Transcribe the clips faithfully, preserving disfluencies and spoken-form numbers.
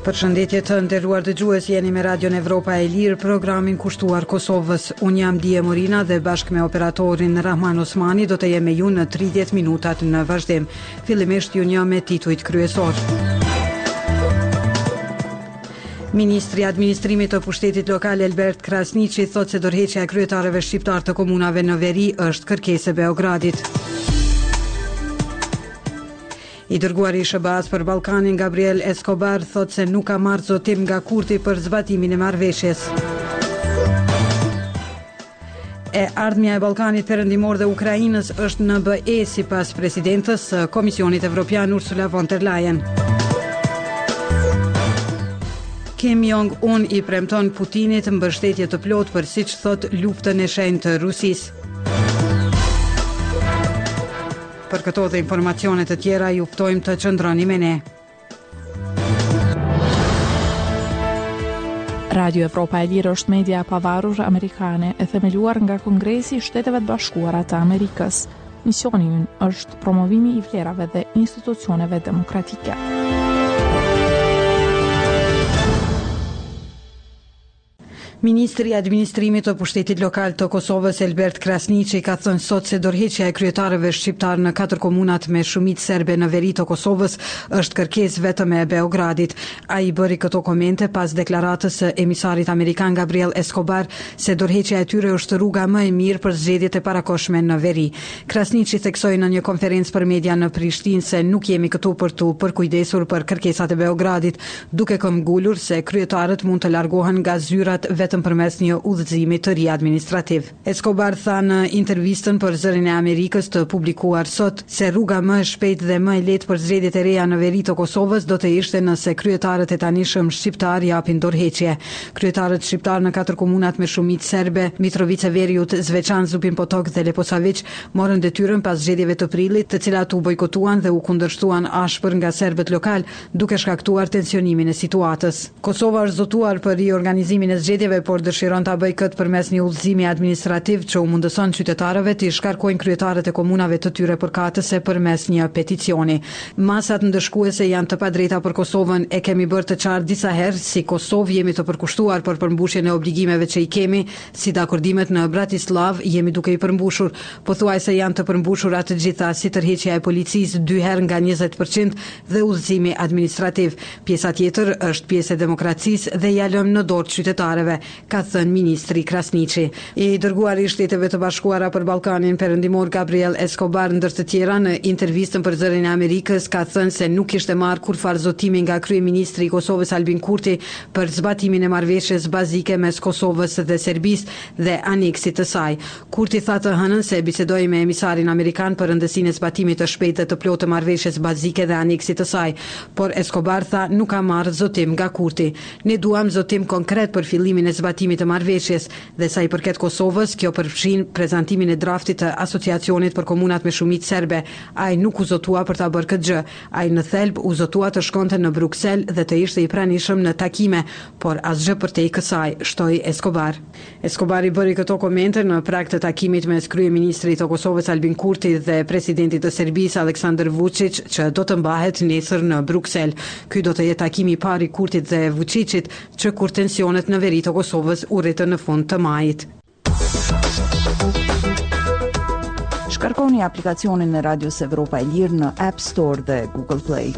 Përshëndetje të nderuar dëgjues, jeni me Radion Evropa e Lirë, programin kushtuar Kosovës. Unë jam Dije Morina dhe bashkë me operatorin Rahman Osmani do të jem me ju në tridhjetë minutat në vazhdim. Fillimisht ju një me titujt kryesor. Ministri i Administrimit të Pushtetit Lokal Elbert Krasniqi thot se dorëheqja e kryetarëve shqiptar të komunave në veri është kërkesë e Beogradit. I dërguari i S B A-s për Ballkanin Gabriel Escobar thot se nuk ka marrë zotim nga Kurti për zbatimin e marrëveshjes. E ardhmja e Ballkanit Perëndimor dhe Ukrainës është në B E sipas presidentës së Komisionit Evropian Ursula von der Leyen. Kim Jong-un i premton Putinit mbështetje të plotë për siç thot luftën e shenjtë të Rusisë. Për këto dhe informacione të tjera ju ftojmë të qëndroni me ne. Radio Evropa e Lirë është media e pavarur amerikane e themeluar nga Kongresi i Shteteve të Bashkuara të Amerikës. Misioni i ynë është promovimi i vlerave dhe institucioneve demokratike. Ministri i Administrimit të Pushtetit Lokal të Kosovës Elbert Krasniqi ka thënë sot se dorëheqja e kryetarëve shqiptar në katër komunat me shumicë serbe në veri të Kosovës është kërkesë vetëm e Beogradit. Ai bëri këto komente pas deklaratës së emisarit amerikan Gabriel Escobar se dorëheqja e tyre është rruga më e mirë për zgjedhjet e parakohshme në veri. Krasniqi theksoi në një konferencë për media në Prishtinë se nuk jemi këtu për tu përkujdesur për kërkesat e Beogradit, duke këmbgulur se kryetarët mund të largohen nga zyrat vetëm përmes një udhëzimi të ri administrativ. Escobar tha në intervistën për Zërin e Amerikës të publikuar sot se rruga më e shpejtë dhe më e lehtë për zgjedhjet e reja në veri të Kosovës do të ishte nëse kryetarët e tanishëm shqiptar japin dorëheqje. Kryetarët shqiptar në katër komunat me shumicë serbe, Mitrovica Veriut, Zveçan, Zupin Potok dhe Leposavić, morën detyrën pas zgjedhjeve të prillit, të cilat u bojkotuan dhe u kundërshtuan ashpër nga serbët lokal, duke shkaktuar tensionimin e situatës. Kosova është zotuar për riorganizimin e zgjedhjeve, por dëshiron ta bëjë këtë përmes një udhëzimi administrativ që u mundëson qytetarëve të shkarkojnë kryetarët e komunave të tyre përkatëse përmes një peticioni. Masat ndëshkuese janë të padrejta për Kosovën, e kemi bërë të qartë disa herë si Kosovë jemi të përkushtuar për përmbushjen e obligimeve që i kemi, si dakordimet në Bratislav jemi duke i përmbushur, pothuajse janë të përmbushura të gjitha si tërheqja e policisë dy herë nga njëzet përqind dhe udhëzimi administrativ. Pjesa tjetër është pjesë e demokracisë dhe ja lëm në dorë qytetarëve, ka thënë ministri Krasniqi. I dërguari i Shteteve të Bashkuara për Ballkanin Perëndimor Gabriel Escobar ndër të tjera në intervistën për Zërin e Amerikës ka thënë se nuk kishte marrë kurfar zotimi nga kryeministri i Kosovës Albin Kurti për zbatimin e marrëveshjes bazike mes Kosovës dhe Serbisë dhe aneksit të saj. Kurti tha të hënën se bisedoi me emisarin amerikan për rëndësinë e zbatimit të shpejtë të plotë të marrëveshjes bazike dhe aneksit të saj, por Escobar tha nuk ka marrë zotim nga Kurti. Ne duam zotim konkret për fillimin e zbatimit të marrëveshjes dhe sa i përket Kosovës, kjo përfshin prezantimin e draftit të asociacionit për komunat me shumicë serbe. Ai nuk u zotua për ta bërë këtë gjë. Ai në thelb u zotua të shkonte në Bruksel dhe të ishte i pranishëm në takime, por asgjë përtej kësaj, shtoi Escobar. Escobar i bëri këto komente në prag të takimit mes kryeministrit të Kosovës Albin Kurti dhe presidentit të Serbisë Aleksandar Vučić, që do të mbahet nesër në Bruksel. Ky do të jetë takimi i parë i Kurtit dhe Vučićit që kur tensionet në veri të Kosovës u rritën në fund të majit. Shkarkoni aplikacionin e Radios Evropa e Lirë në App Store dhe Google Play.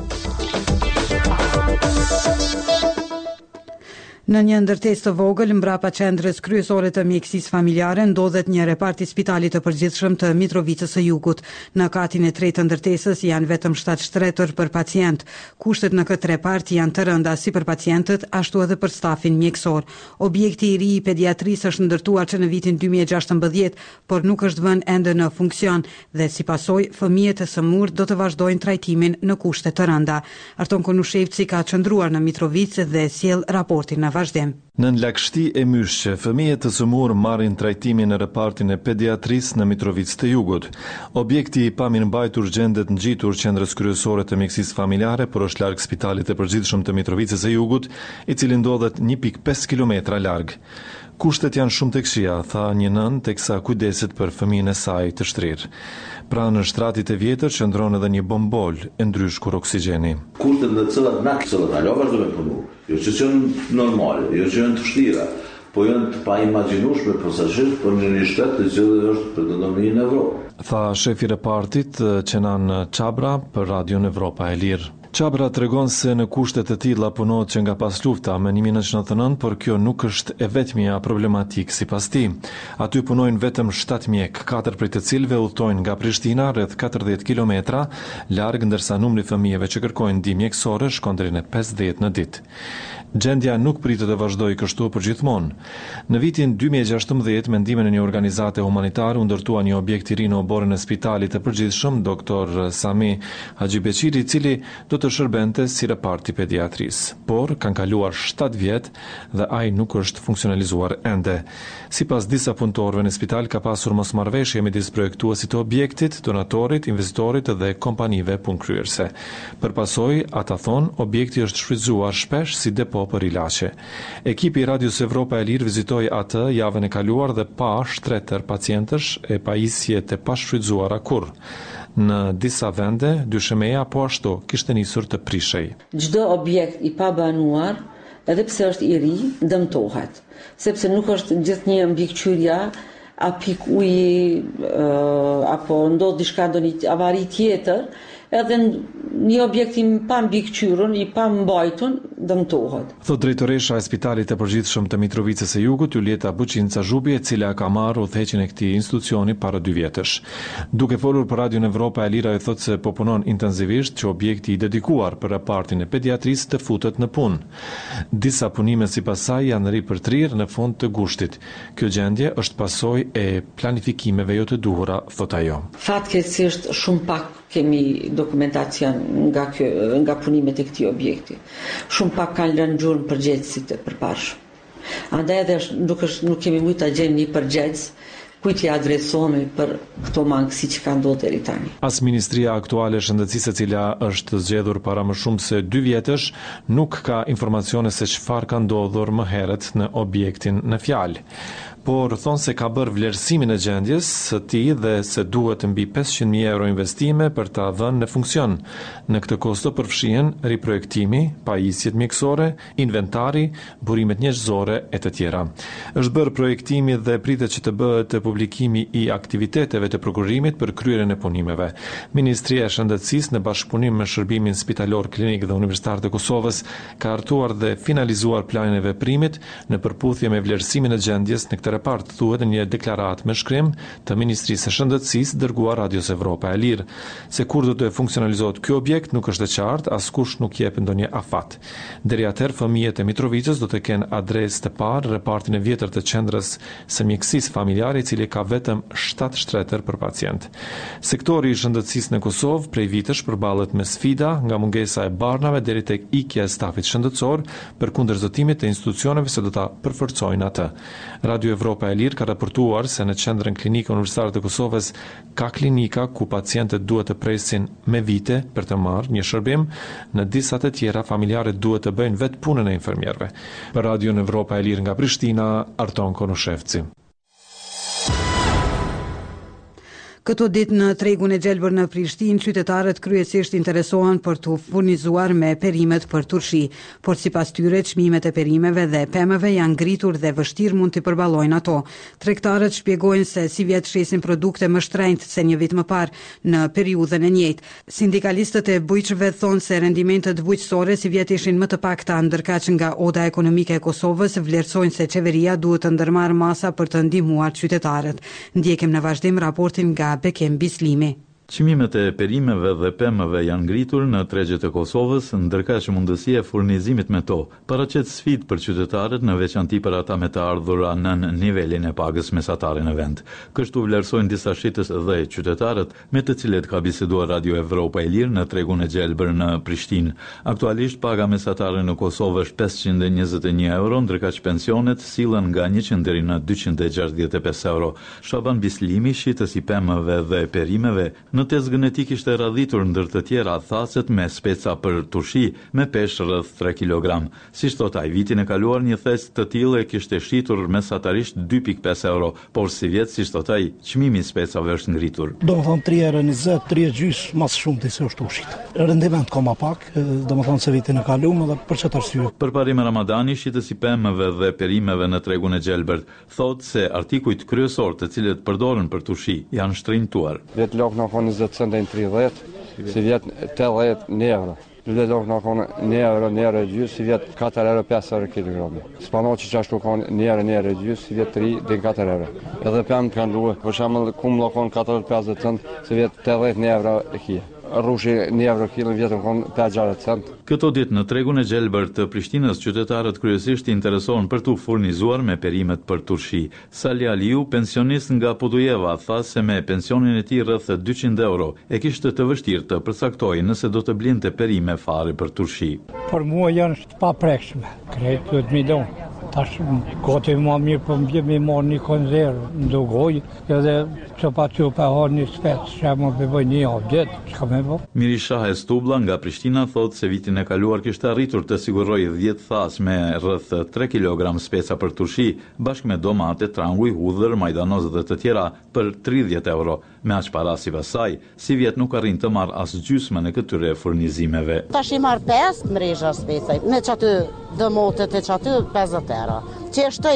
Në një ndërtesë të vogël mbrapa qendrës kryesore të mjekësisë familjare ndodhet një repart i spitalit të përgjithshëm të Mitrovicës së Jugut. Në katin e tretë të ndërtesës janë vetëm shtatë shtretër për pacient. Kushtet në këtë repart janë të rënda si për pacientët, ashtu edhe për stafin mjekësor. Objekti i ri i pediatrisë është ndërtuar që në vitin dy mijë e gjashtëmbëdhjetë, por nuk është vënë ende në funksion dhe si pasojë fëmijët e sëmurë do të vazhdojnë trajtimin në kushte të rënda. Arton Konushevci ka qëndruar në Mitrovicë dhe sjell raportin në vazhdim. Në lagështi e myshqe, fëmijët të sëmurë marrin trajtimin në repartin e pediatrisë në Mitrovicë të Jugut. Objekti i pamirëmbajtur gjendet ngjitur qendrës kryesore të mjekësisë familjare, por është larg spitalit të përgjithshëm të Mitrovicës së Jugut, i cili ndodhet një pikë pesë kilometra larg. Kushtet janë shumë të këqija, tha një nën, teksa kujdeset për fëmijën e saj të shtrirë. Pra në shtratit e vjetër qëndron edhe një bombol e ndrysh kur oksigjeni. Kushtet në të cilat na cilat ajo vazhdo me punu. Jo që janë normale, jo që janë të vështira, po janë të paimagjinueshme posaçërisht për në një shtet të cili është pretendon në Evropë. Tha shefi repartit Qenan Çabra për Radion Evropa e Lirë. Çabra tregon se në kushte të tilla punohet që nga pas lufta me një mijë nëntëqind e nëntëdhjetë e nëntë, por kjo nuk është e vetmja problematik sipas tij. Aty punojnë vetëm shtatë mjek, katër prej të cilëve udhtojnë nga Prishtina rreth katërdhjetë kilometra larg, ndërsa numri i fëmijëve që kërkojnë ndihmë mjekësore shkon deri në pesëdhjetë në ditë. Gjendja nuk pritet të vazhdojë kështu përgjithmonë. Në vitin dy mijë e gjashtëmbëdhjetë, me ndihmën e një organizate humanitare, u ndërtua një objekt i ri në oborrin e spitalit të përgjithshëm doktor Sami Haxhibeqiri, i cili do të shërbente si reparti pediatrisë. Por kanë kaluar shtatë vjet dhe ai nuk është funksionalizuar ende. Sipas disa punëtorëve në spital ka pasur mosmarrëveshje midis projektuesit të objektit, donatorit, investitorit dhe kompanive punëkryerse. Përpasoj, ata thonë, objekti është shfrytzuar shpesh si depo për ilaçe. Ekipi i Radios Evropa e Lirë vizitoi atë javën e kaluar dhe pa shtretër pacientësh e pajisje të pashfrytzuara kurrë. Në disa vende, dyshemeja po ashtu kishte nisur të prishej. Çdo objekt i pabanuar, edhe pse është i ri, dëmtohet, sepse nuk është gjithnjë mbikëqyrja a pik uji uh, apo ndodh diçka ndonjë avari tjetër, edhe një objekt i pa mbikëqyrur, i pa mbajtur, dëmtohet. Thot drejtoresha e spitalit të përgjithshëm të Mitrovicës së Jugut, Julieta Buçinca Zhubi, e cila ka marrë udhëheqjen e këtij institucioni para dy vjetësh. Duke folur për Radion Evropa e Lira, e thot se po punon intensivisht që objekti i dedikuar për repartin e pediatrisë të futet në punë. Disa punime sipas saj janë ripërtrirë në fund të gushtit. Kjo gjendje është pasojë e planifikimeve jo të duhura, thot ajo. Fatkeqësisht shumë pak kemi dokumentacion nga kjo, nga punimet e këtij objekti. Shumë pak kanë lënë gjurmë përgjegjësit e përparshëm. Andaj edhe nuk është nuk kemi mujt ta gjejmë një përgjegjës kujt i adresohemi për këto mangësi që kanë ndodhur deri tani. As Ministria aktuale e Shëndetësisë, e cila është zgjedhur para më shumë se dy vjetësh, nuk ka informacione se çfarë ka ndodhur më herët në objektin në fjalë. Por thonë se ka bërë vlerësimin e gjendjes së tij dhe se duhet mbi pesëqind mijë euro investime për ta dhënë në funksion. Në këtë kosto përfshihen riprojektimi, pajisjet mjekësore, inventari, burimet njerëzore e të tjera. Është bërë projektimi dhe pritet që të bëhet publikimi i aktiviteteve të prokurimit për kryerjen e punimeve. Ministria e Shëndetësisë në bashkëpunim me Shërbimin Spitalor Klinik dhe Universitar të Kosovës ka hartuar dhe finalizuar planin e veprimit në përputhje me vlerësimin e gjendjes në këtë repart, thuhet në një deklaratë me shkrim të Ministrisë së Shëndetësisë dërguar Radios Evropa e Lirë. Se kur do të funksionalizohet ky objekt nuk është e qartë, askush nuk jep ndonjë afat. Deri atëherë fëmijët e Mitrovicës do të kenë adresë të parë repartin e vjetër të qendrës së mjekësisë familjare, i cili ka vetëm shtatë shtretër për pacient. Sektori i shëndetësisë në Kosovë prej vitesh përballet me sfida nga mungesa e barnave deri tek ikja e stafit shëndetësor për kundërzotimit të institucioneve se do ta përforcojnë atë. Radio Evropa e Lirë ka raportuar se në qendrën klinike universitare të Kosovës ka klinika ku pacientët duhet të presin me vite për të marrë një shërbim, në disa të tjera familjarët duhet të bëjnë vetë punën e infermierëve. Për Radion Evropa e Lirë nga Prishtina, Arton Konushevci. Këto ditë në tregun e gjelbër në Prishtinë, qytetarët kryesisht interesohen për të furnizuar me perimet për turshi, por sipas tyre çmimet e perimeve dhe pemëve janë ngritur dhe vështirë mund të përballojnë ato. Tregtarët shpjegojnë se si vjet shesin produkte më shtrenjtë se një vit më parë në periudhën e njëjtë. Sindikalistët e bujqëve thonë se rendimentet bujqësore si vjet ishin më të pakta, ndërkaq nga Oda Ekonomike e Kosovës vlerësojnë se qeveria duhet të ndërmarrë masa për të ndihmuar qytetarët. Ndjekim në vazhdim raportin nga Bekem Bislimi. Çmimet e perimeve dhe pemëve janë ngritur në tregjet e Kosovës, ndërkaq mundësia e furnizimit me to paraqet sfidë për qytetarët, në veçanti për ata me të ardhura nën nivelin e pagës mesatare në vend. Kështu vlerësojnë disa shitës dhe qytetarët me të cilët ka biseduar Radio Evropa e Lirë në tregun e gjelbër në Prishtinë. Aktualisht paga mesatare në Kosovë është pesëqind e njëzet e një euro, ndërkaq pensionet sillen nga njëqind deri në dyqind e gjashtëdhjetë e pesë euro. Shaban Bislimi, shitës i pemëve dhe perimeve, në test genetik ishte radhitur ndër të tjera thaset me speca për turshi me peshë rreth tre kilogram. Siç thot ai, vitin e kaluar një test të tillë e kishte shtitur mesatarisht dy pikë pesë euro, por si vjet, siç thot ai, çmimi i specave është ngritur. Domethënë tri euro njëzet, tri e gjys mas shumë se është ushit. Rendiment ka më pak, domethënë se vitin e kaluar dhe për çfarë arsye. Përparim Ramadani, shitës i pemëve dhe perimeve në tregun e gjelbërt, thot se artikujt kryesor të cilët përdoren për turshi janë shtrinjtuar. Vet lok në njëzet cent tridhjetë, si vjet tetëdhjetë euro. Lule lok në konë një euro, një euro e gjysë, si vjet katër euro pesë euro kilogrami. Spanoqi që ashtu konë një euro, një euro e gjysë, si vjet tri dhe katër euro. Edhe pemë kanë luë, për shembull kum lokon katërdhjetë pesëdhjetë cent, si vjet tetëdhjetë euro e kije. Rrushi një euro kilo vjetën konë pesëdhjetë cent. Këto ditë në tregun e gjelbër të Prishtinës, qytetarët kryesisht interesohen për tu furnizuar me perimet për turshi. Sali Aliu, pensionist nga Podujeva, tha se me pensionin e tij rreth dyqind euro e kishte të vështirë të përcaktojë nëse do të blinte perime fare për turshi. Për mua janë të paprekshme, krejt dhjetë milion. Tash gati më mirë për më bje me marrë një konzervë në dogoj, edhe që pa që pa harë një spec, që më bëboj një avdet, që ka me bo. Mirisha Stubla nga Prishtina thot se vitin e kaluar kishte arritur të siguroj dhjetë thas me rreth tre kilogram speca për turshi, bashkë me domate, tranguj, hudhër, majdanoz dhe të tjera për tridhjetë euro. Me aq para si pasaj, si vjet nuk arrin të marr as gjysmën e këtyre furnizimeve. Tash i marr pesë mrezha specaj, me çaty domotet e çaty pesëdhjetë euro. Që shtoj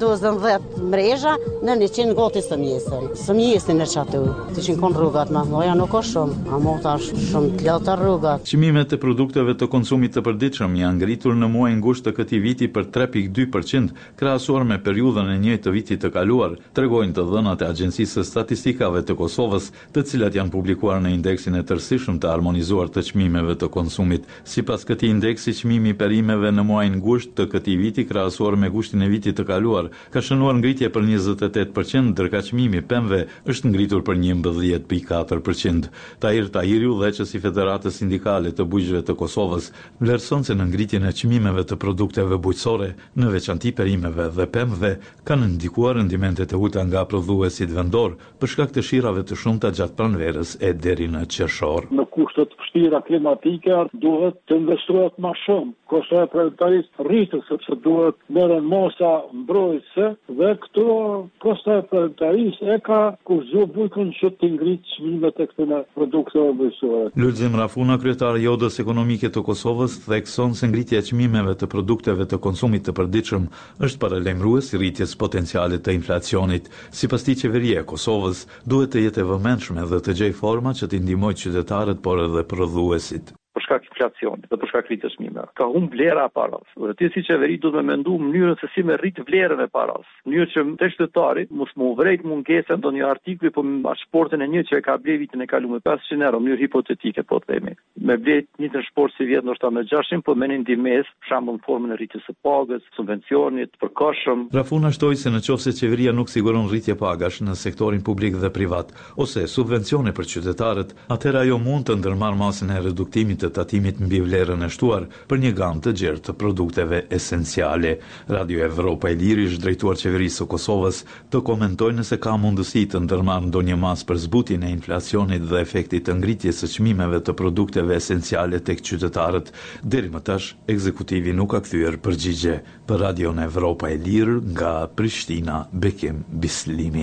dhjetë mrezha në njëqind goti së mjesën. Së mjesën e çaty. Të që në rrugat me thoja nuk është shumë, a mota është shumë të lota rrugat. Çmimet e produkteve të konsumit të përditshëm janë ngritur në muajin gusht të këtij viti për tre pikë dy përqind, krahasuar me periudhën e njëjtë të vitit të kaluar, tregojnë të dhënat e Agjencisë së Statistikave të Kosovës, të cilat janë publikuar në indeksin e tërësishëm të armonizuar të çmimeve të konsumit. Sipas këtij indeksi, çmimi i perimeve në muajin gusht të këtij viti krahasuar me gushtin e vitit të kaluar ka shënuar ngritje për njëzet e tetë përqind, ndërka çmimi i pemëve është ngritur për njëmbëdhjetë pikë katër përqind. Tahir Tahiri, udhëheqës i Federatës Sindikale të Bujqëve të Kosovës, vlerëson se në ngritjen e çmimeve të produkteve bujqësore, në veçanti perimeve dhe pemëve, kanë ndikuar rendimentet e ulta nga prodhuesit vendor për shkak të shirave të shumta gjatë pranverës e deri në qershor. Në kushtet vështira klimatike duhet të investohet më shumë. Kosto e prodhimtarisë rritet sepse duhet merren mosa mbrojtëse dhe këto kosto e prodhimtarisë e ka kurzu bujkun që të ngritë çmimet e këtyre produkteve bujqësore. Lulzim Rafuna, kryetari i Odës Ekonomike të Kosovës, thekson se ngritja e çmimeve të produkteve të konsumit të përditshëm është paralajmërues i rritjes potenciale të inflacionit. Sipas tij, qeveria e Kosovës duhet të jetë e vëmendshme dhe të gjejë forma që të ndihmojë qytetarët, por edhe prodhuesit. Për shkak inflacionit dhe për shkak rritjes çmimeve. Ka humb vlera e paras. Dhe ti si qeveri duhet me mendu mënyrën se si me rrit vlerën e paras. Mënyrë që te qytetari mos më uvrejt mungesën ndonjë artikulli, po me shportin e një që e ka bler vitin e kaluar me pesëqind euro, mënyrë hipotetike po themi. Me blet një të shport si vjet ndoshta me gjashtëqind, po me një ndihmës, për shembull në formën e rritjes së pagës, subvencionit, përkohshëm. Rafuna shtoi se nëse qeveria nuk siguron rritje pagash në sektorin publik dhe privat ose subvencione për qytetarët, atëherë ajo mund të ndërmarrë masën e reduktimit të tatimit mbi vlerën e shtuar për një gamë të gjerë të produkteve esenciale. Radio Evropa e Lirë është drejtuar qeverisë së Kosovës të komentojë nëse ka mundësi të ndërmarrë ndonjë masë për zbutjen e inflacionit dhe efektit të ngritjes së çmimeve të produkteve esenciale tek qytetarët. Deri më tash, ekzekutivi nuk ka kthyer përgjigje. Për Radio Evropa e Lirë nga Prishtina, Bekim Bislimi.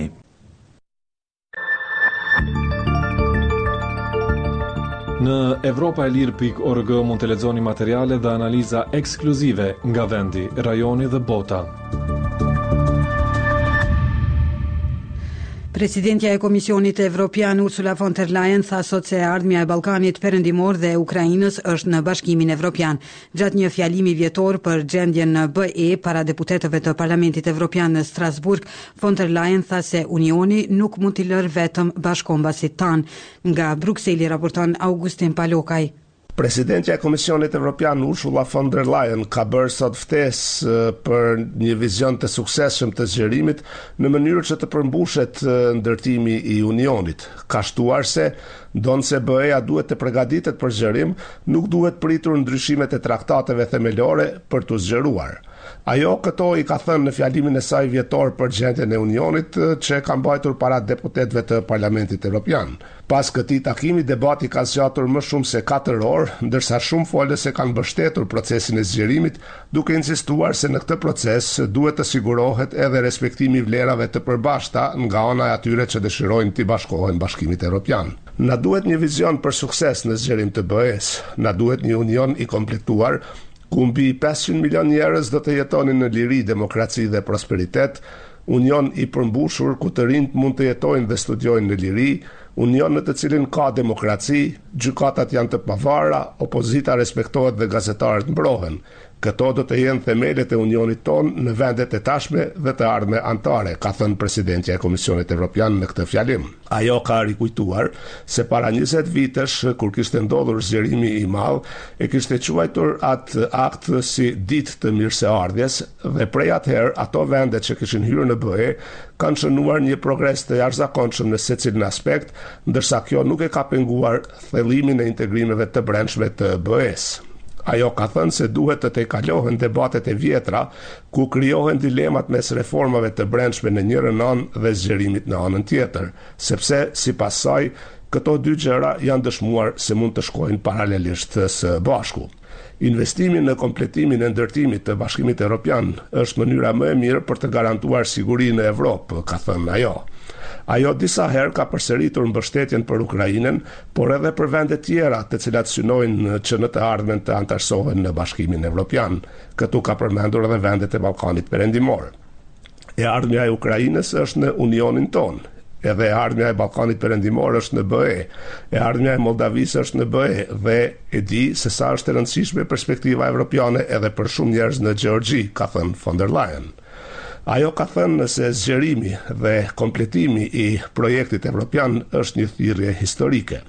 Në Evropa e Lirë pikë org mund të lexoni materiale dhe analiza ekskluzive nga vendi, rajoni dhe bota. Presidentja e Komisionit Evropian Ursula von der Leyen tha sot se ardhmja e Ballkanit Perëndimor dhe Ukrainës është në Bashkimin Evropian. Gjatë një fjalimi vjetor për gjendjen në B E para deputetëve të Parlamentit Evropian në Strasburg, von der Leyen tha se Unioni nuk mund t'i lërë vetëm bashkombasit tanë. Nga Brukseli raporton Augustin Palokaj. Presidentja e Komisionit Evropian Ursula von der Leyen ka bërë sot ftesë për një vizion të suksesshëm të zgjerimit në mënyrë që të përmbushet ndërtimi i Unionit. Ka shtuar se donse B E-ja duhet të përgatitet për zgjerim, nuk duhet pritur ndryshimet e traktateve themelore për të zgjeruar. Ajo këto i ka thënë në fjalimin e saj vjetor për gjendjen e Unionit që ka mbajtur para deputetëve të Parlamentit Evropian. Pas këtij takimi, debati ka zgjatur më shumë se katër orë, ndërsa shumë folës e kanë mbështetur procesin e zgjerimit, duke insistuar se në këtë proces duhet të sigurohet edhe respektimi i vlerave të përbashkëta nga ana e atyre që dëshirojnë të bashkohen Bashkimit Evropian. Na duhet një vizion për sukses në zgjerim të B E-s, na duhet një union i komplektuar ku mbi pesëqind milion njerëz do të jetonin në liri, demokraci dhe prosperitet, union i përmbushur ku të rinjt mund të jetojnë dhe studiojnë në liri, union në të cilin ka demokraci, gjykatat janë të pavara, opozita respektohet dhe gazetarët mbrohen. Këto do të jenë themelet e unionit ton në vendet e tashme dhe të ardhme antare, ka thënë presidentja e Komisionit Evropian në këtë fjalim. Ajo ka rikujtuar se para njëzet vitesh, kur kishte ndodhur zgjerimi i madh, e kishte quajtur atë akt si ditë të mirëseardhjes dhe prej atëherë ato vende që kishin hyrë në B E kanë shënuar një progres të jashtëzakonshëm në secilin aspekt, ndërsa kjo nuk e ka penguar thellimin e integrimeve të brendshme të B E-s. Ajo ka thënë se duhet të tejkalohen debatet e vjetra ku krijohen dilemat mes reformave të brendshme në njërin anë dhe zgjerimit në anën tjetër, sepse sipas saj këto dy gjëra janë dëshmuar se mund të shkojnë paralelisht së bashku. Investimi në kompletimin e ndërtimit të Bashkimit Evropian është mënyra më e mirë për të garantuar sigurinë në Evropë, ka thënë ajo. Ajo disa herë ka përsëritur mbështetjen për Ukrainën, por edhe për vende tjera të cilat synojnë që në të ardhmen të antarësohen në Bashkimin Evropian. Këtu ka përmendur edhe vendet e Ballkanit Perëndimor. E ardhmja e Ukrainës është në Unionin ton. Edhe e ardhmja e Ballkanit Perëndimor është në B E, e ardhmja e Moldavisë është në B E dhe e di se sa është e rëndësishme perspektiva evropiane edhe për shumë njerëz në Gjeorgji, ka thënë von der Leyen. Ajo ka thënë se zgjerimi dhe kompletimi i projektit evropian është një thirrje historike.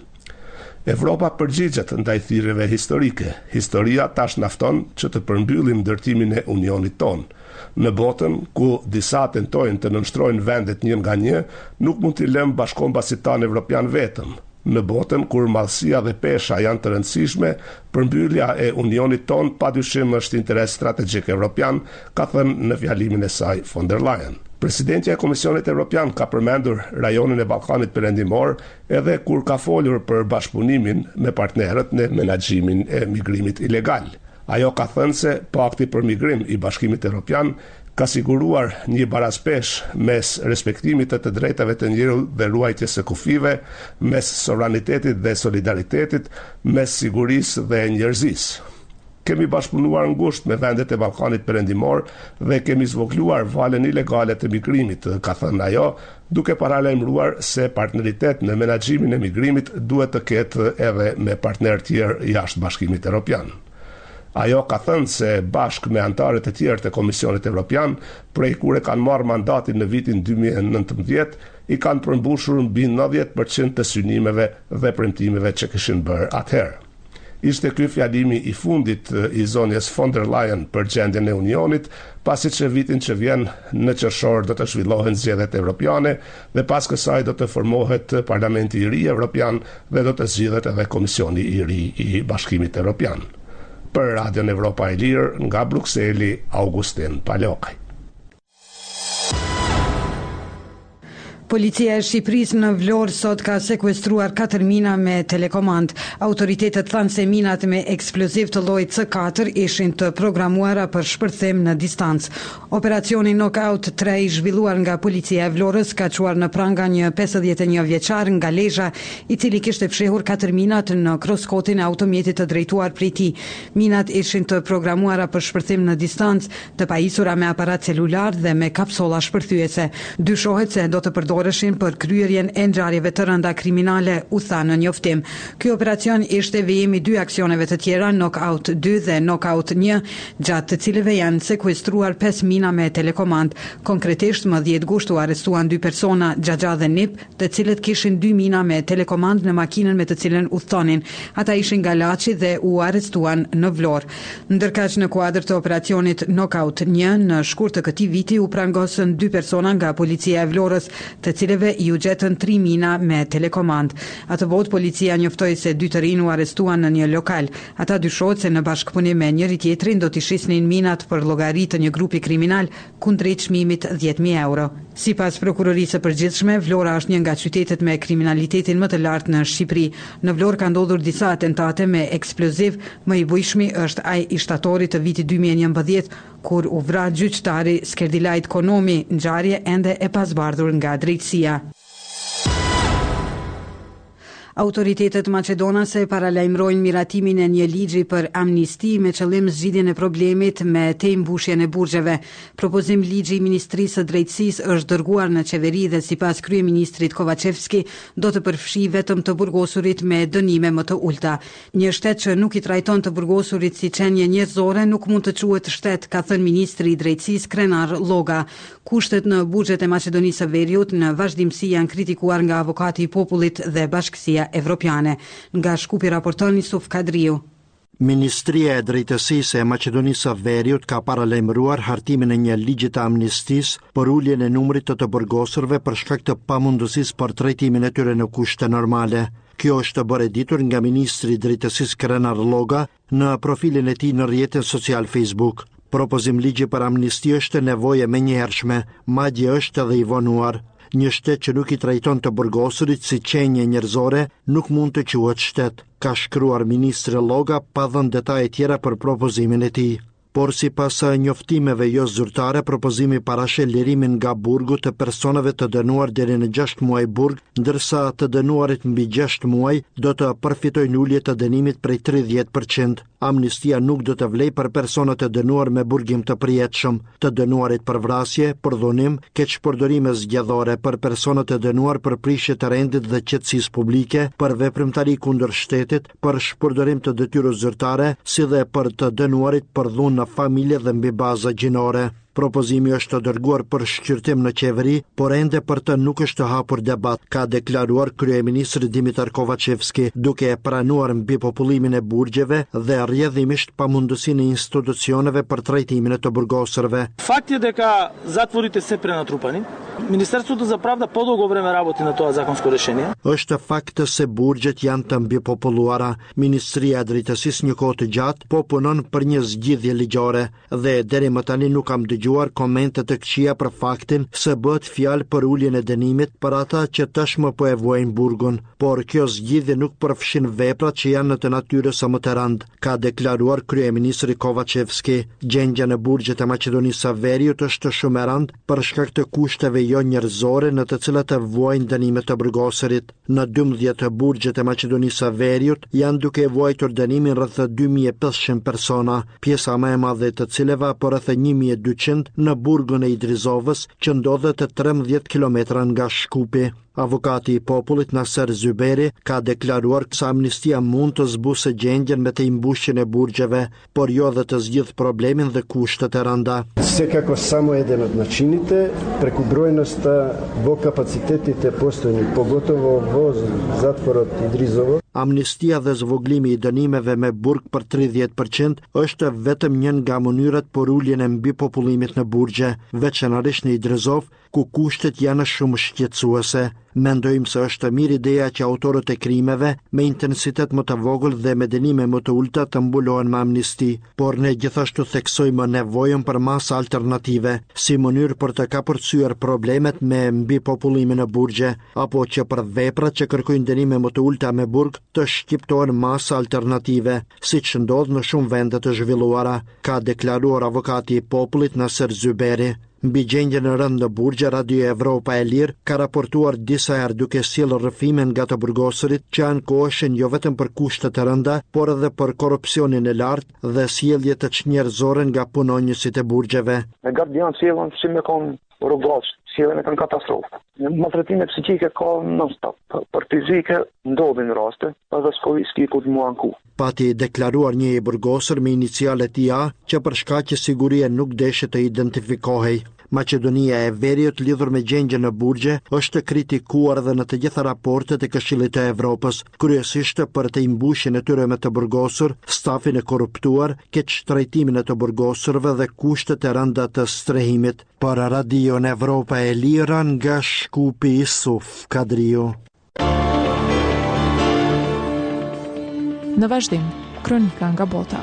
Evropa përgjigjet ndaj thirrjeve historike. Historia tash na fton që të përmbyllim ndërtimin e unionit ton. Në botën ku disa tentojnë të nënshtrojnë vendet një nga një, nuk mund t'i lëmë bashkombasit tanë evropian vetëm. Në botën kur mallësia dhe pesha janë të rëndësishme, përmbyllja e unionit ton padyshim është interes strategjik evropian, ka thënë në fjalimin e saj von der Leyen. Presidentja e Komisionit Evropian ka përmendur rajonin e Ballkanit Perëndimor edhe kur ka folur për bashkëpunimin me partnerët në menaxhimin e migrimit ilegal. Ajo ka thënë se pakti për migrim i Bashkimit Evropian ka siguruar një barazpesh mes respektimit të të drejtave të njerëzit dhe ruajtjes së kufive, mes sovranitetit dhe solidaritetit, mes sigurisë dhe njerëzisë. Kemi bashkëpunuar ngushtë me vendet e Ballkanit Perëndimor dhe kemi zvogluar valën ilegale të migrimit, ka thënë ajo, duke paralajmëruar se partneritet në menaxhimin e migrimit duhet të ketë edhe me partnerë tjerë jashtë Bashkimit Evropian. Ajo ka thënë se bashkë me antarët e tjerë të Komisionit Evropian, prej kur e kanë marrë mandatin në vitin dy mijë e nëntëmbëdhjetë, i kanë përmbushur mbi nëntëdhjetë përqind të synimeve dhe premtimeve që kishin bërë atëherë. Ishte ky fjalimi i fundit i zonjes von der Leyen për gjendjen e Unionit, pasi që vitin që vjen në qershor do të zhvillohen zgjedhjet evropiane dhe pas kësaj do të formohet Parlamenti i ri evropian dhe do të zgjidhet edhe Komisioni i ri i Bashkimit Evropian. Për Radion Evropa e Lirë, nga Brukseli, Augustin Palokaj. Policia e Shqipërisë në Vlorë sot ka sekuestruar katër mina me telekomand. Autoritetet thanë se minat me eksploziv të llojit C katër ishin të programuara për shpërthim në distancë. Operacioni Knockout tre i zhvilluar nga policia e Vlorës ka çuar në pranga një pesëdhjetë e një vjeçar nga Lezhë, i cili kishte fshehur katër minat në kroskotin e automjetit të drejtuar prej tij. Minat ishin të programuara për shpërthim në distancë, të pajisura me aparat celular dhe me kapsolla shpërthyese. Dyshohet se do të përdoren përdoreshin për kryerjen e ngjarjeve të rënda kriminale, u tha në njoftim. Ky operacion ishte vijimi dy aksioneve të tjera, Knockout dy dhe Knockout një, gjatë të cilëve janë sekuestruar pesë mina me telekomand. Konkretisht më dhjetë gusht u arrestuan dy persona, Xhaxha dhe Nip, të cilët kishin dy mina me telekomand në makinën me të cilën udhtonin. Ata ishin nga Laçi dhe u arrestuan në Vlorë. Ndërkaq në kuadër të operacionit Knockout një, në shkurt të këtij viti u prangosën dy persona nga policia e Vlorës, të cilëve i u gjetën tri mina me telekomand. Atë botë policia njoftoi se dy të rinj u arrestuan në një lokal. Ata dyshohet se në bashkëpunim me njëri tjetrin do t'i shisnin minat për llogari të një grupi kriminal kundrejt çmimit dhjetë mijë euro. Sipas prokurorisë së përgjithshme, Vlora është një nga qytetet me kriminalitetin më të lartë në Shqipëri. Në Vlorë ka ndodhur disa atentate me eksploziv, më i bujshmi është ai i shtatorit të vitit dy mijë e njëmbëdhjetë, kur u vra gjyqtari Skerdilajt Konomi, ngjarje ende e pasbardhur nga drejtësia. Autoritetet maqedonase paralajmërojnë miratimin e një ligji për amnisti me qëllim zgjidhjen e problemit me tembushjen e burgjeve. Propozim ligji i Ministrisë së Drejtësisë është dërguar në qeveri dhe sipas kryeministrit Kovacevski do të përfshijë vetëm të burgosurit me dënime më të ulta. Një shtet që nuk i trajton të burgosurit si qenie njerëzore nuk mund të quhet shtet, ka thënë ministri i Drejtësisë Krenar Lloga. Kushtet në buxhet e Maqedonisë së Veriut në vazhdimsi janë kritikuar nga avokati i popullit dhe Bashkësia Evropiane. Nga Shkupi raporton Yusuf Kadriu. Ministria e Drejtësisë e Maqedonisë së Veriut ka paralajmëruar hartimin e një ligji të amnistisë për uljen e numrit të të burgosurve për shkak të pamundësisë për trajtimin e tyre në kushte normale. Kjo është bërë ditur nga ministri i Drejtësisë Krenar Lloga në profilin e tij në rrjetin social Facebook. Propozim ligji për amnisti është nevojë menjëhershme, madje është edhe i vonuar. Një shtet që nuk i trajton të burgosurit si qenie njerëzore nuk mund të quhet shtet, ka shkruar ministri Lloga pa dhënë detaje tjera për propozimin e tij. Por sipas njoftimeve jo zyrtare, propozimi parashel lirimin nga burgu të personave të dënuar deri në gjashtë muaj burg, ndërsa të dënuarit mbi gjashtë muaj do të përfitojnë ulje të dënimit prej tridhjetë përqind. Amnistia nuk do të vlej për personat të dënuar me burgim të përjetshëm, të dënuarit për vrasje, për dhunim, keqpërdorime zgjedhore, për personat të dënuar për prishje të rendit dhe qetësisë publike, për veprimtari kundër shtetit, për shpërdorim të detyrës zyrtare, si dhe për të dënuarit për dhunë në familje dhe mbi baza gjinore. Propozimi është dërguar për shqyrtim në qeveri, por ende për të nuk është hapur debat, ka deklaruar kryeministri Dimitar Kovacevski, duke pranuar mbi popullimin e burgjeve dhe rrjedhimisht pamundësinë e institucioneve për trajtimin e të burgosurve. Факт е дека затворите се пренатрупани. Министерството за правда подолго време работи на тоа законско решение. Është fakt se burgjet janë të mbipopulluara. Ministria e Drejtësisë një kohë të gjatë po punon për një zgjidhje ligjore dhe deri më tani nuk kam dëgjuar komente të këqija për faktin se bëhet fjalë për uljen e dënimit për ata që tashmë po e vuajnë burgun, por kjo zgjidhje nuk përfshin veprat që janë në të natyrës së më të rëndë, ka deklaruar kryeministri Kovacevski. Gjendja në burgjet e Maqedonisë së Veriut është shumë e rëndë për shkak të kushteve jo njerëzore në të cilat e vuajnë dënimet të burgosurit. Në dymbëdhjetë burgjet e Maqedonisë së Veriut janë duke vuajtur dënimin rreth dy mijë e pesëqind persona, pjesa më e madhe të cilëve apo rreth një mijë e dyqind në burgun e Idrizovës, që ndodhet të trembëdhjetë kilometra nga Shkupi. Avokati i popullit Naser Zyberi ka deklaruar se amnistia mund të zbusë gjendjen me të imbushjen e burgjeve, por jo dhe të zgjidh problemin dhe kushtet e rënda. Секако само еден од начините, преку бројноста во капацитетите постојни, поготово во затворот Идризово. Amnistia dhe zvoglimi i dënimeve me burg për tridhjetë përqind është vetëm një nga mënyrat për uljen e mbi popullimit në burgje, veçanërisht në Idrizov, ku kushtet janë shumë shqetësuese. Mendojmë se është mirë ideja që autorët e krimeve me intensitet më të vogël dhe me dënime më të ulta të mbulohen me amnisti, por ne gjithashtu theksojmë nevojën për masa alternative, si mënyrë për të kapërcyer problemet me mbi popullimin në burgje, apo që për veprat që kërkojnë dënime më të ulta me burg të shqiptohen masa alternative, siç ndodh në shumë vende të zhvilluara, ka deklaruar avokati i popullit Naser Zyberi. Mbi gjendjen e rëndë në burgje, Radio Evropa e Lirë ka raportuar disa herë duke sjellë rrëfime nga të burgosurit që ankoheshin jo vetëm për kushtet e rënda, por edhe për korrupsionin e lartë dhe sjellje të çnjerëzore nga punonjësit e burgjeve. Me gardian sjellën si me kon rrugos, sjellën në katastrofë. Maltretime psiqike ka non-stop, për fizike ndodhin raste, edhe s'ka s'ki ku të mua anku. Pati deklaruar një e burgosur me inicialet I A që për shkak që siguria nuk deshe të identifikohej. Maqedonia e Veriut lidhur me gjengjen në burgje është kritikuar dhe në të gjitha raportet e Këshillit të Evropës, kryesisht për të imbushjen e tyre me të burgosur, stafin e korruptuar, keq trajtimin e të burgosurve dhe kushtet e rënda të strehimit. Për Radio në Evropa e Lira nga Shkupi Isuf Kadriu. Në vazhdim, kronika nga bota.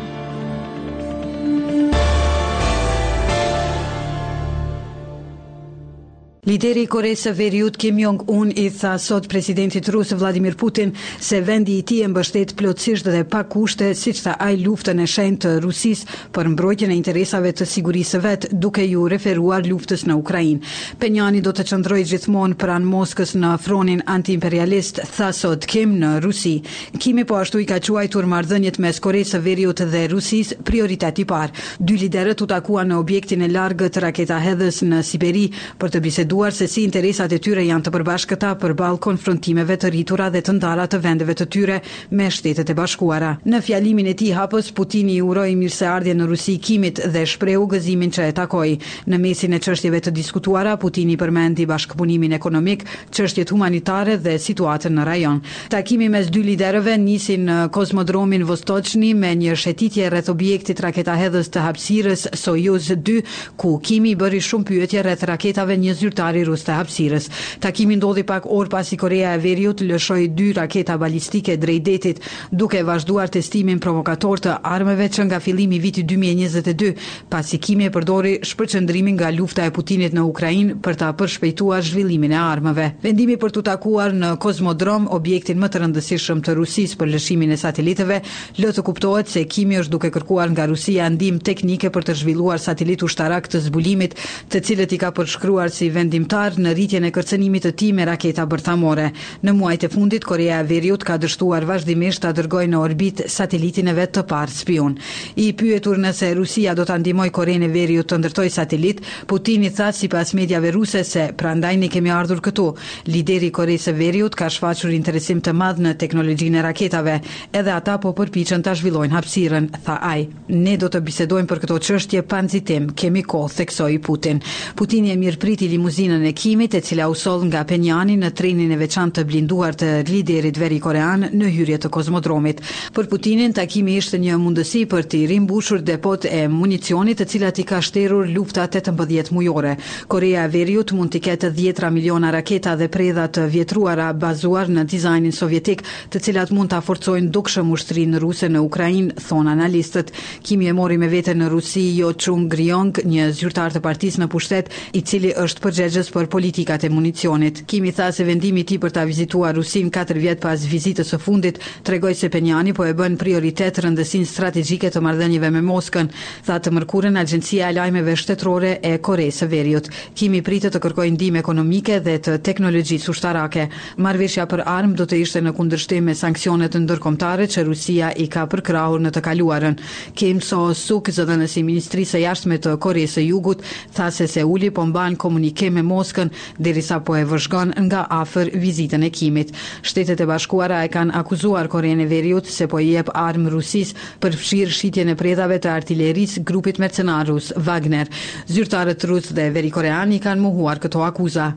Lideri I Koreas së Veriut Kim Jong-un I tha sot presidentit rus Vladimir Putin se vendi I tij e mbështet plotësisht dhe pa kushte, siç tha ai, luftën e shenjtë të Rusisë për mbrojtjen e interesave të sigurisë së vet, duke ju referuar luftës në Ukrainë. Penjani do të qëndrojë gjithmonë pranë Moskës në fronin antiimperialist, tha sot Kim në Rusi. Kimi po ashtu I ka quajtur marrëdhëniet mes Koreas së Veriut dhe Rusisë prioritet I parë. Dy liderët u takuan në objektin e largët raketahedhës në Siberi për të biseduar se si interesat e tyre janë të përbashkëta përballë konfrontimeve të rritura dhe të ndara të vendeve të tyre me Shtetet e Bashkuara. Në fjalimin e tij hapës, Putini I uroi mirëseardhje në Rusi Kimit dhe shprehu gëzimin që e takoi. Në mesin e çështjeve të diskutuara, Putini përmendi bashkëpunimin ekonomik, çështjet humanitare dhe situatën në rajon. Takimi mes dy liderëve nisi në kozmodromin Vostochni me një shëtitje rreth objektit raketahedhës të hapësirës Soyuz dy, ku Kimi bëri shumë pyetje rreth raketave një zyrtar i rus të hapësirës. Takimi ndodhi pak orë pasi Korea e Veriut lëshoi dy raketa balistike drejt detit, duke vazhduar testimin provokator të armëve që nga fillimi I vitit dy mijë e njëzet e dy, pasi Kimi e përdori shpërqendrimin nga lufta e Putinit në Ukrainë për ta përshpejtuar zhvillimin e armëve. Vendimi për t'u takuar në kozmodrom, objektin më të rëndësishëm të Rusisë për lëshimin e sateliteve, lë të kuptohet se Kimi është duke kërkuar nga Rusia ndihmë teknike për të zhvilluar satelit ushtarak të zbulimit, të cilët I ka përshkruar si vendimtar në rritjen e kërcënimit të tij me raketa bërthamore. Në muajt e fundit, Korea e Veriut ka dështuar vazhdimisht ta dërgojë në orbit satelitin e vet të parë spion. I pyetur nëse Rusia do ta ndihmojë Korenë e Veriut të ndërtojë satelit, Putini tha sipas mediave ruse se prandaj ne kemi ardhur këtu. Lideri I Koreas së Veriut ka shfaqur interesim të madh në teknologjinë e raketave, edhe ata po përpiqen ta zhvillojnë hapësirën, tha ai. Ne do të bisedojmë për këto çështje pa nxitim, kemi kohë, theksoi Putin. Putini e mirëpriti limuzinën e Kimit, e cila u soll nga Penjani në trenin e veçantë të blinduar të liderit veri korean në hyrje të kozmodromit. Për Putinin, takimi ishte një mundësi për të rimbushur depot e municionit të cilat I ka shterur lufta tetëmbëdhjetë mujore. Korea e Veriut mund të ketë dhjetra miliona raketa dhe predha të vjetruara bazuar në dizajnin sovjetik, të cilat mund ta forcojnë dukshëm ushtrinë ruse në Ukrainë, thon analistët. Kimi e mori me vete në Rusi Jo Chung-ryong, një zyrtar të partisë në pushtet, I cili është përgjegjës për politikat e municionit. Kimi tha se vendimi I tij për ta vizituar Rusin katër vjet pas vizitës së fundit tregoi se Penjani po e bën prioritet rëndësinë strategjike të marrëdhënieve me Moskën, tha të mërkurën Agjencia e Lajmeve Shtetërore e Koreas së Veriut. Kimi pritet të kërkojë ndihmë ekonomike dhe të teknologjisë ushtarake. Marrëveshja për armë do të ishte në kundërshtim me sanksionet ndërkombëtare që Rusia I ka përkrahur në të kaluarën. Kim So-suk, zëdhënësi I Ministrisë së Jashtme të Koreas së Jugut, tha se Seuli po mban komunikim me Moskën derisa po e vëzhgon nga afër vizitën e Kimit. Shtetet e Bashkuara e kanë akuzuar Korenë e Veriut se po I jep armë Rusisë për fshirë shitjen e predhave të artillerisë grupit mercenar rus Wagner. Zyrtarët rus dhe verikoreani kanë mohuar këto akuza.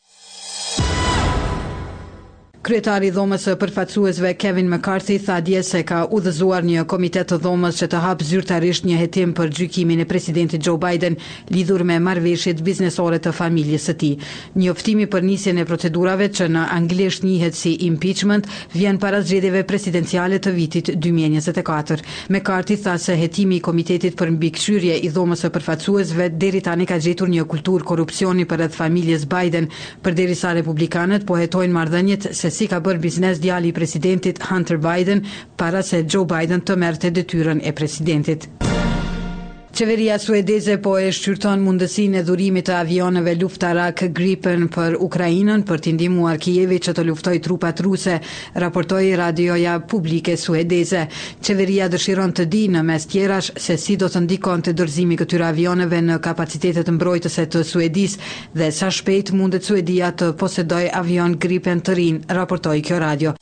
Kryetari I dhomës së përfaqësuesve Kevin McCarthy tha dje se ka udhëzuar një komitet të dhomës që të hap zyrtarisht një hetim për gjykimin e presidentit Joe Biden lidhur me marrëveshjet biznesore të familjes së tij. Njoftimi për nisjen e procedurave që në anglisht njihet si impeachment vjen para zgjedhjeve presidenciale të vitit dy mijë e njëzet e katër. McCarthy tha se hetimi I komitetit për mbikëqyrje I dhomës së përfaqësuesve deri tani ka gjetur një kulturë korrupsioni përreth familjes Biden, përderisa republikanët po hetojnë marrëdhëniet se si ka bërë biznes djali I presidentit Hunter Biden para se Joe Biden të merrte detyrën e presidentit. Qeveria suedeze po e shqyrton mundësinë e dhurimit të avionëve luftarak Gripen për Ukrainën për t'i ndihmuar Kijevit që të luftojë trupat ruse, raportoi radioja publike suedeze. Qeveria dëshiron të di në mes tjerash se si do të ndikonte dorëzimi këtyre avionëve në kapacitetet mbrojtëse të Suedis dhe sa shpejt mundet Suedia të posedojë avion Gripen të rinj, raportoi kjo radio.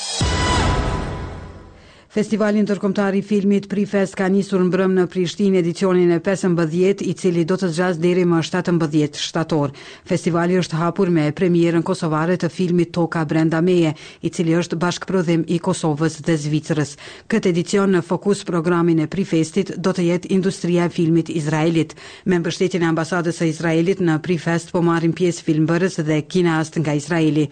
Festivali ndërkombëtar i filmit Prifest ka nisur mbrëm në Prishtinë edicionin e pesëmbëdhjetë, i cili do të zgjasë deri më shtatëmbëdhjetë shtator. Festivali është hapur me premierën kosovare të filmit Toka brenda meje, i cili është bashkëprodhim i Kosovës dhe Zvicrës. Këtë edicion në fokus programin e Prifestit do të jetë industria e filmit izraelit. Me mbështetjen e ambasadës së Izraelit në Prifest po marrin pjesë filmbërës dhe kineast nga Izraeli.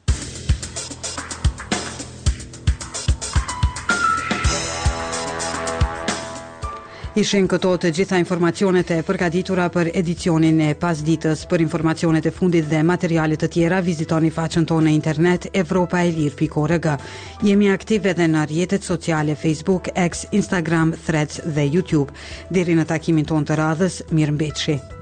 Ishin këto të gjitha informacionet e përgatitura për edicionin e pasditës. Për informacionet e fundit dhe materialet të tjera, vizitoni faqen tonë në internet evropa e lir pikë org. Jemi aktive edhe në rrjetet sociale Facebook, X, Instagram, Threads dhe YouTube. Deri në takimin tonë të radhës, mirëmbëjtje.